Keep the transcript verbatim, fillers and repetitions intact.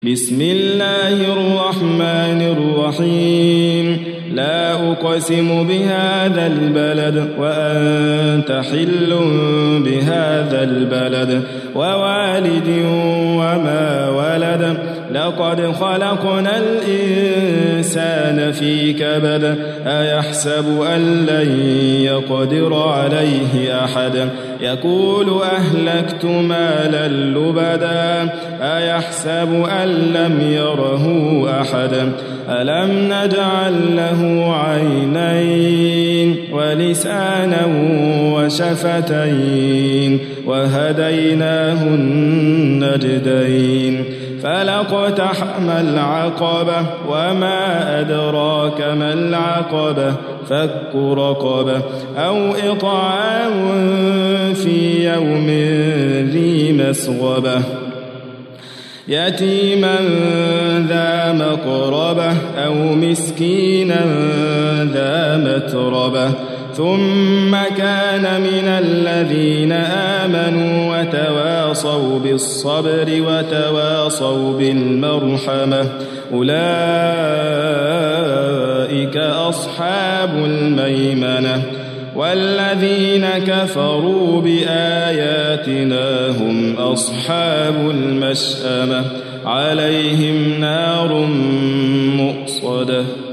بسم الله الرحمن الرحيم لا أقسم بهذا البلد وأنت حل بهذا البلد ووالد وما ولد لقد خلقنا الإنسان في كبد أيحسب أن لن يقدر عليه أحد يقول أهلكت مالا لبدا أيحسب أن لم يره أحد ألم نجعل له عينين ولسانا وشفتين وهديناه النجدين فلاقتحم العقبة وما أدراك ما العقبة فك رقبة أو إطعام في يوم ذي مسغبة يتيما ذا مقربة أو مسكينا ذا متربة ثم كان من الذين آمنوا وتواصوا بالصبر وتواصوا بالمرحمة أولئك أصحاب الميمنة والذين كفروا بآياتنا هم أصحاب المشأمة عليهم نار مؤصدة.